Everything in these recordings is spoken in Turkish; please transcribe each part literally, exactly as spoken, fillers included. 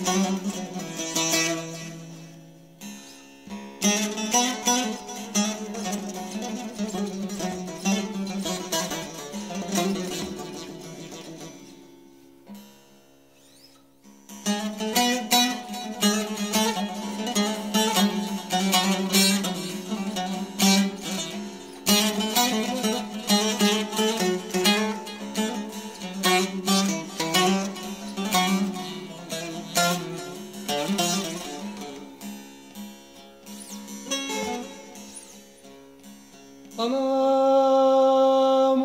Anam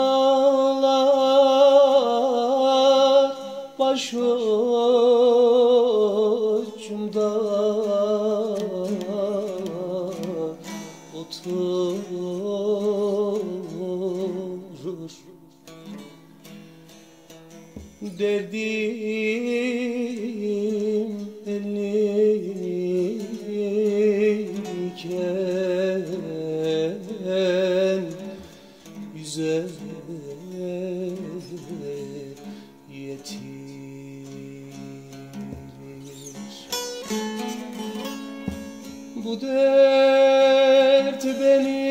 ağlar başucumda oturur, derdim elliyken güzel yetirir. Bu dert beni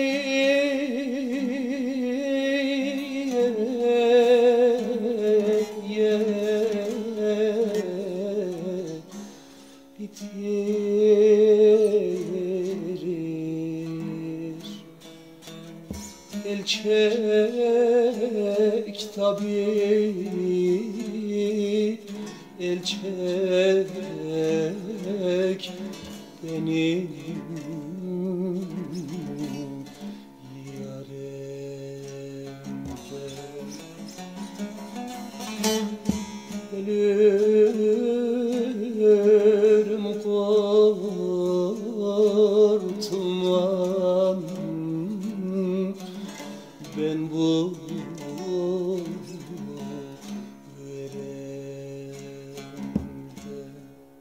bitirir. El çek tabi, el çek benim yarimden. Ölürüm kurtulmam ben bu veremden.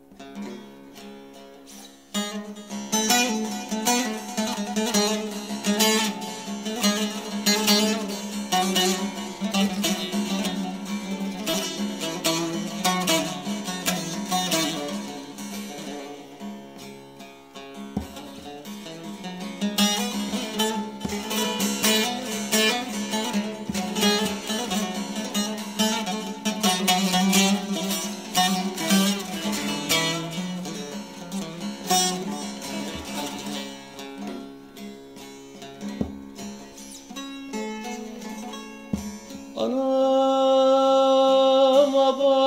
Anama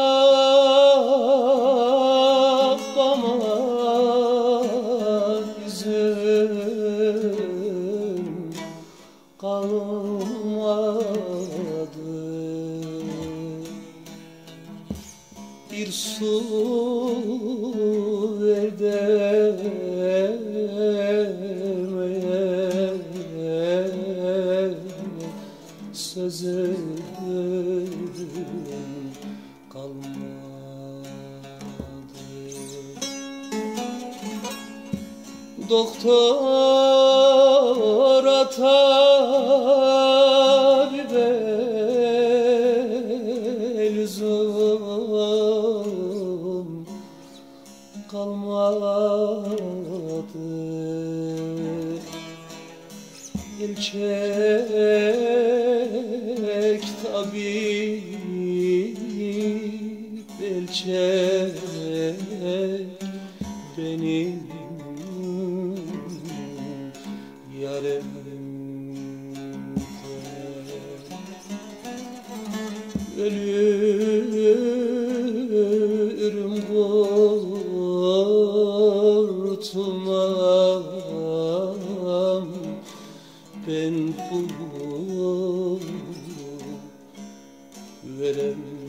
babama yüzüm kalmadı, bir su ver demeye sözüm kalmadı. Doktora tabibe lüzum kalmadı. El çek tabip, el çek benim yarimden. Ölürüm kurtulmam ben bu veremden.